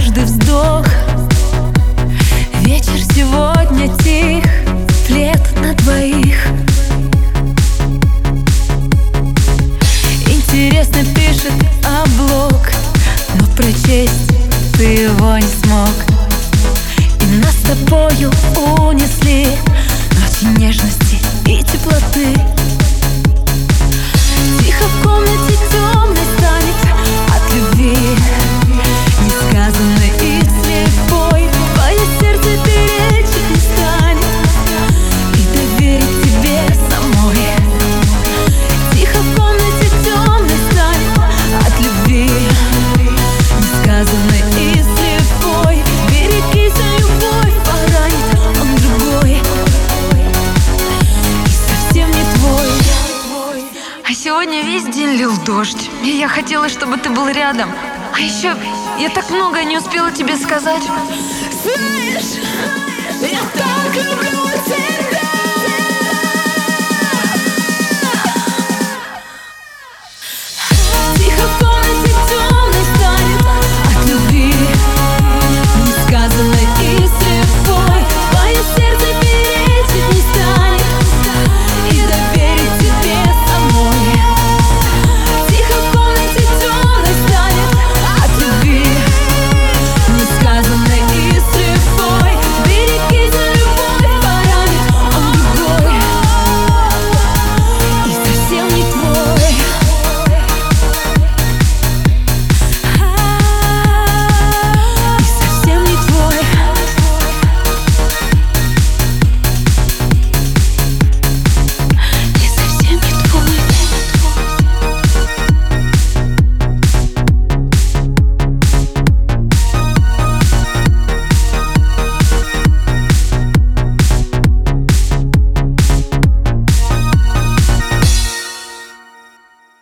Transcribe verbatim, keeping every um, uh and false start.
каждый вздох. Вечер сегодня тих, плед на двоих. Интересно пишет облог, но прочесть ты его не смог. И нас с тобою унесли ночи нежности и теплоты. Тихо в комнате темной станет от любви, несказанной и слепой. Твое сердце перечить не станет и доверить тебе самой. Тихо в комнате темной станет от любви, несказанной и слепой. Берегись, любовь поранит, он другой и совсем не твой. А сегодня весь день лил дождь, и я хотела, чтобы ты был рядом. А еще я так многое не успела тебе сказать. Знаешь, я так люблю тебя.